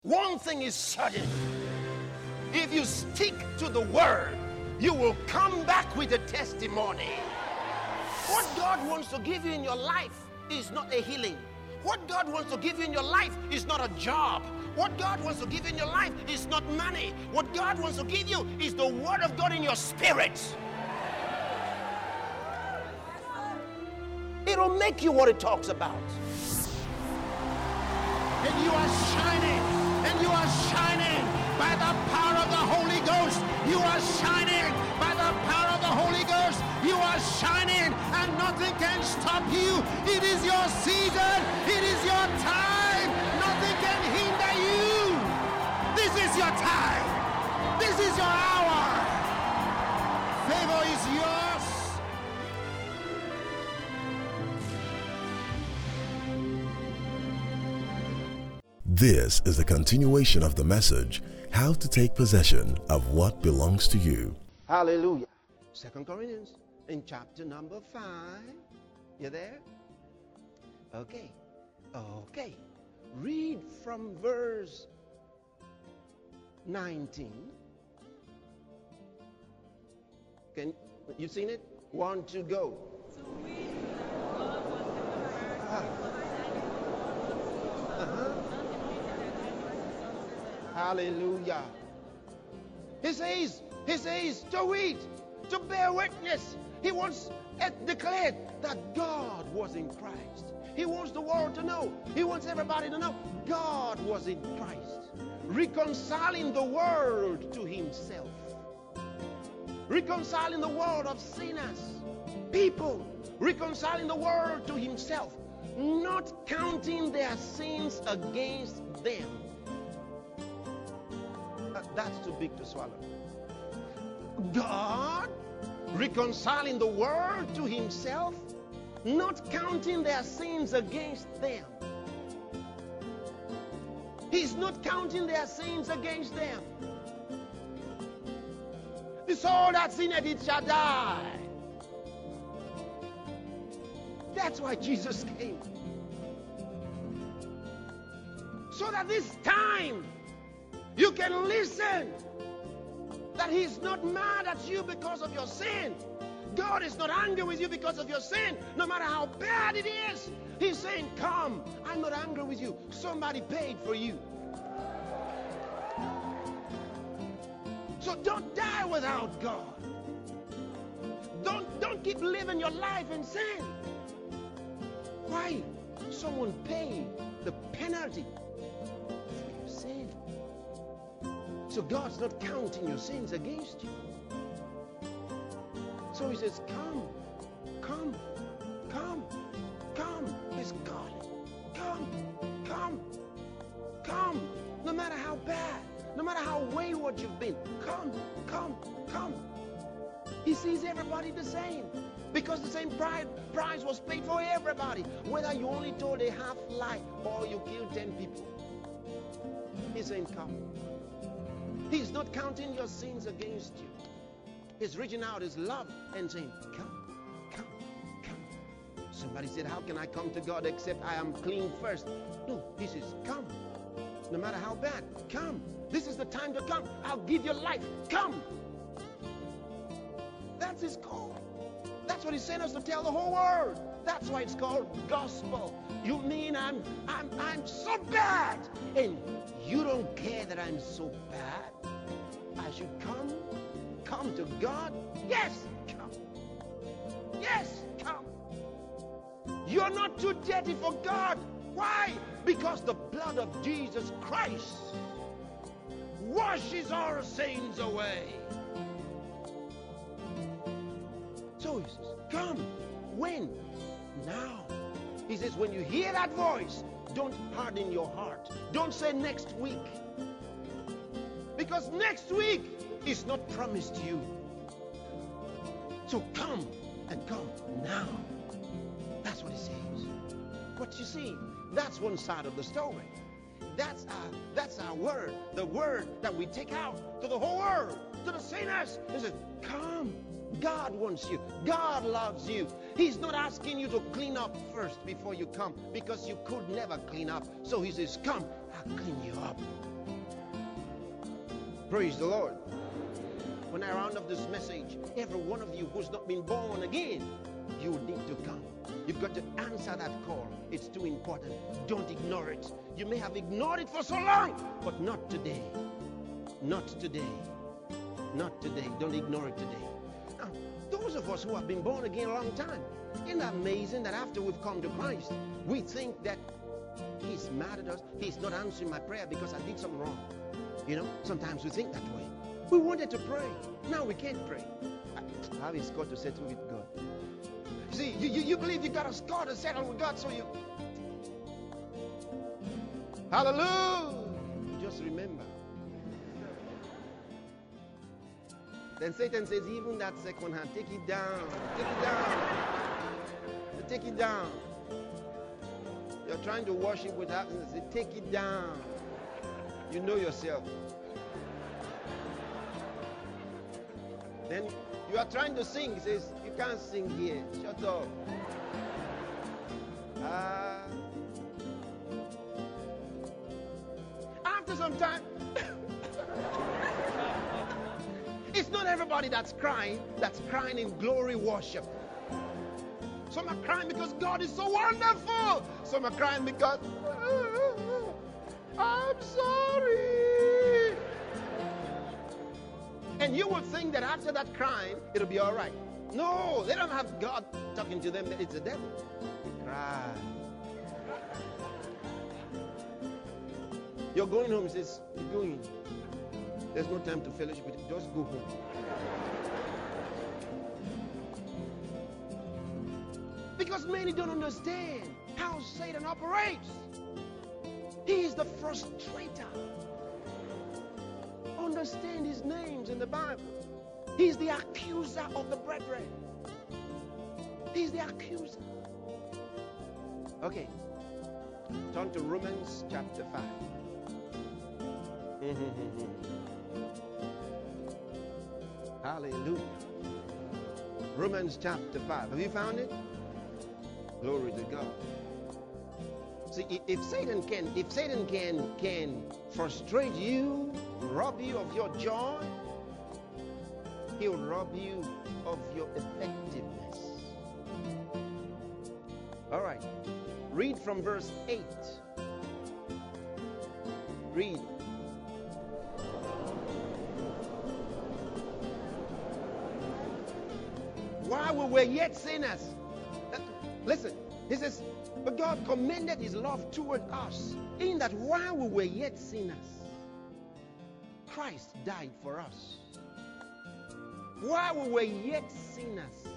One thing is certain. If you stick to the word, you will come back with a testimony. What God wants to give you in your life is not a healing. What God wants to give you in your life is not a job. What God wants to give you in your life is not money. What God wants to give you is the word of God in your spirit. It'll make you what it talks about. And you are shining. And you are shining by the power of the Holy Ghost. You are shining by the power of the Holy Ghost. You are shining and nothing can stop you. It is your season. It is your time. Nothing can hinder you. This is your time. This is your hour. Favor is yours. This is the continuation of the message, How to Take Possession of What Belongs to You. Hallelujah. 2 Corinthians in chapter number 5. You there? Okay. Read from verse 19. Can you seen it? 1, 2, go. Hallelujah. He says to read, to bear witness. He wants it declared that God was in Christ. He wants the world to know. He wants everybody to know God was in Christ, reconciling the world to himself, reconciling the world of sinners, people, reconciling the world to himself, not counting their sins against them. That's too big to swallow. God reconciling the world to himself, not counting their sins against them. He's not counting their sins against them. The soul that sinneth, it shall die. That's why Jesus came. So that this time you can listen that he's not mad at you because of your sin. God is not angry with you because of your sin, no matter how bad it is. He's saying, come, I'm not angry with you. Somebody paid for you. So don't die without God. Don't keep living your life in sin. Why? Someone paid the penalty for your sin. So God's not counting your sins against you. So he says, come. He's calling. Come. No matter how bad, no matter how wayward you've been, come. He sees everybody the same, because the same price was paid for everybody, whether you only told a half lie or you killed 10 people. He's saying, come. He's not counting your sins against you. He's reaching out his love and saying, come. Somebody said, how can I come to God except I am clean first? No, he says, come. No matter how bad, come. This is the time to come. I'll give you life. Come. That's his call. That's what he sent us to tell the whole world. That's why it's called gospel. You mean I'm so bad, and you don't care that I'm so bad? I should come to God? Yes, come. Yes, come. You're not too dirty for God. Why? Because the blood of Jesus Christ washes our sins away. So he says, come. When? Now. He says, when you hear that voice, don't harden your heart. Don't say next week. Because next week is not promised you. So come, and come now. That's what he says. But you see, that's one side of the story. That's our word. The word that we take out to the whole world, to the sinners. He says, come. God wants you. God loves you. He's not asking you to clean up first before you come, because you could never clean up. So he says, come, I'll clean you up. Praise the Lord. When I round up this message, every one of you who's not been born again, you need to come. You've got to answer that call. It's too important. Don't ignore it. You may have ignored it for so long, but not today. Not today. Not today. Don't ignore it today. Now, those of us who have been born again a long time, isn't that amazing that after we've come to Christ, we think that He's mad at us, He's not answering my prayer because I did something wrong. You know, sometimes we think that way. We wanted to pray. Now we can't pray. I have a score to settle with God. See, you believe you got a score to settle with God, so you... Hallelujah! You just remember. Then Satan says, even that second hand, take it down. Take it down. Take it down. You're trying to worship with absence. Say, take it down. You know yourself. Then you are trying to sing. He says, you can't sing here. Shut up. After some time, it's not everybody that's crying in glory worship. Some are crying because God is so wonderful. Some are crying because I'm sorry. And you would think that after that crying, it'll be all right. No, they don't have God talking to them that it's the devil. They cry. You're going home, he says, you're going. There's no time to fellowship with him. Just go home. Because many don't understand how Satan operates. He is the frustrator. Understand his names in the Bible. He's the accuser of the brethren. He's the accuser. Okay. Turn to Romans chapter 5. Hallelujah. Romans chapter 5. Have you found it? Glory to God. See, if Satan can frustrate you, rob you of your joy, he'll rob you of your effectiveness. All right. Read from verse 8. Read. While we were yet sinners. Listen, he says, but God commended his love toward us, in that while we were yet sinners, Christ died for us. While we were yet sinners,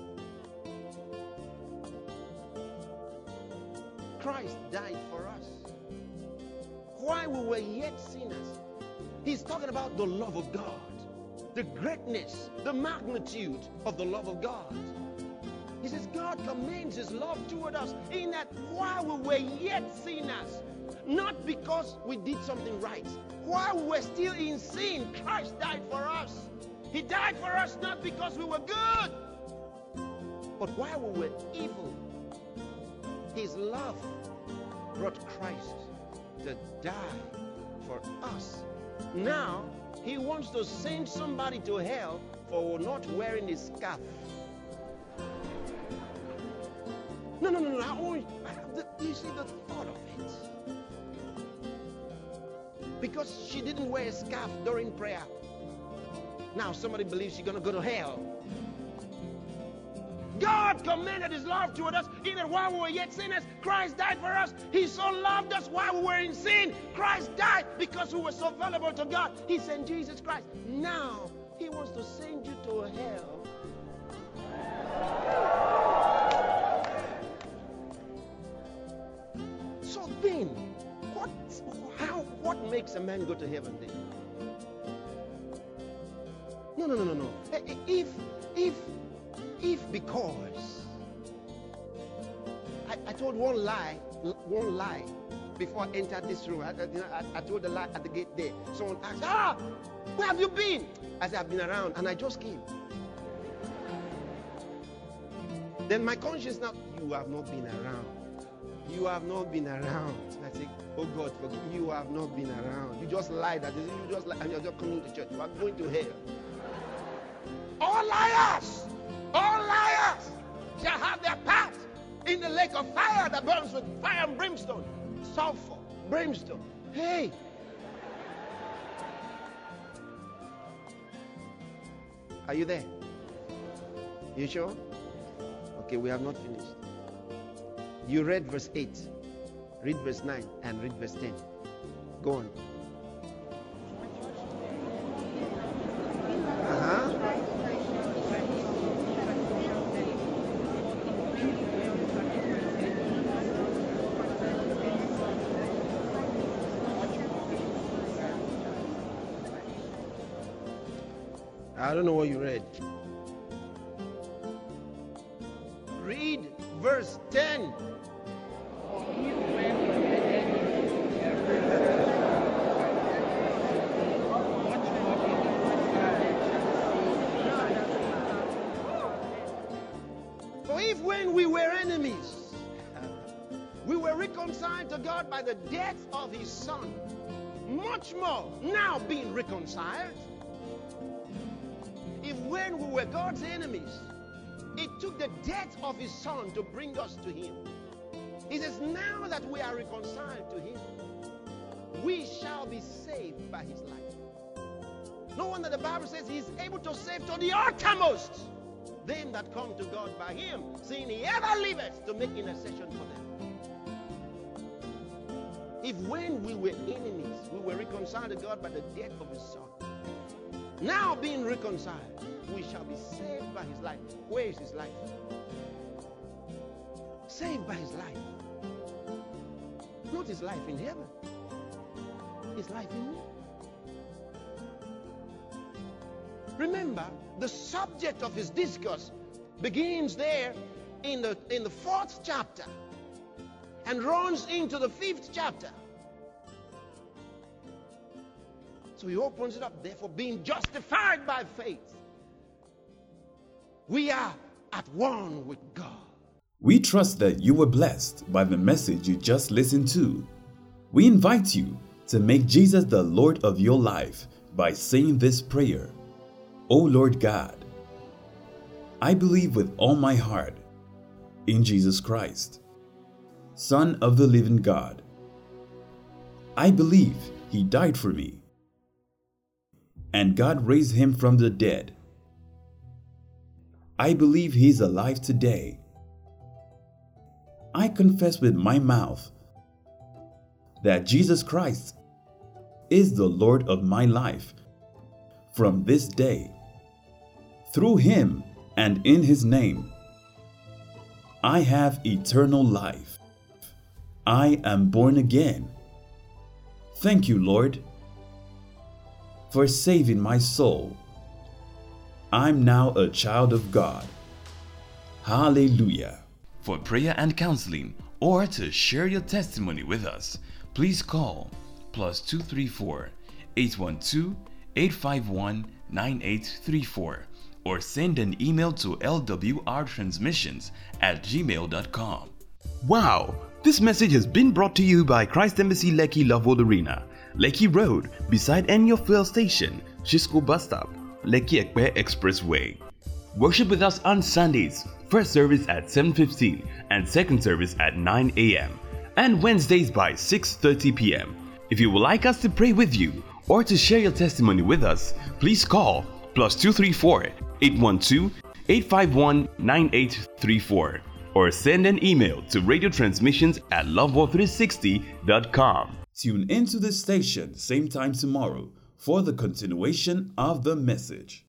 Christ died for us. While we were yet sinners, he's talking about the love of God, the greatness, the magnitude of the love of God. He says God commends his love toward us in that while we were yet sinners, not because we did something right, while we were still in sin, Christ died for us. He died for us not because we were good, but while we were evil, his love brought Christ to die for us. Now, he wants to send somebody to hell for not wearing a scarf. No. You see the thought of it. Because she didn't wear a scarf during prayer. Now somebody believes she's going to go to hell. God commended his love toward us in that while we were yet sinners, Christ died for us. He so loved us while we were in sin. Christ died because we were so valuable to God. He sent Jesus Christ. Now, he wants to send you to hell. So then, what makes a man go to heaven then? No. If because I told one lie before I entered this room. I told a lie at the gate there. Someone asked, where have you been? I said, I've been around and I just came. Then my conscience now, you have not been around. You have not been around. I say, oh God, forgive me. You have not been around. You just lied. You just lied, and you're just coming to church. You are going to hell. All liars shall have their part in the lake of fire that burns with fire and brimstone, sulfur, brimstone. Hey. Are you there? You sure? Okay, we have not finished. You read verse 8, read verse 9, and read verse 10. Go on. I don't know what you read. Read verse 10. For if when we were enemies, we were reconciled to God by the death of his Son, much more now being reconciled, if when we were God's enemies, it took the death of his Son to bring us to him. He says, now that we are reconciled to him, we shall be saved by his life. No wonder the Bible says he is able to save to the uttermost them that come to God by him, seeing he ever liveth to make intercession for them. If when we were enemies, we were reconciled to God by the death of his Son, now being reconciled, we shall be saved by his life. Where is his life? Saved by his life. Not his life in heaven. His life in me. Remember, the subject of his discourse begins there in the 4th chapter and runs into the 5th chapter. So he opens it up, therefore, being justified by faith, we are at one with God. We trust that you were blessed by the message you just listened to. We invite you to make Jesus the Lord of your life by saying this prayer. O Lord God, I believe with all my heart in Jesus Christ, Son of the living God. I believe he died for me, and God raised him from the dead. I believe he is alive today. I confess with my mouth that Jesus Christ is the Lord of my life from this day. Through him and in his name, I have eternal life. I am born again. Thank you, Lord, for saving my soul. I'm now a child of God. Hallelujah. For prayer and counseling or to share your testimony with us, please call +234 812 851 9834 or send an email to lwrtransmissions@gmail.com. Wow! This message has been brought to you by Christ Embassy Lekki Loveworld Arena, Lekki Road, beside Enyo Fuel Station, Shisco Bus Stop, Lekki Ekpe Expressway. Worship with us on Sundays, first service at 7:15 and second service at 9 a.m. and Wednesdays by 6:30 p.m. If you would like us to pray with you or to share your testimony with us, please call +234 812 851 9834 or send an email to radiotransmissions@loveworld360.com. Tune into this station same time tomorrow for the continuation of the message.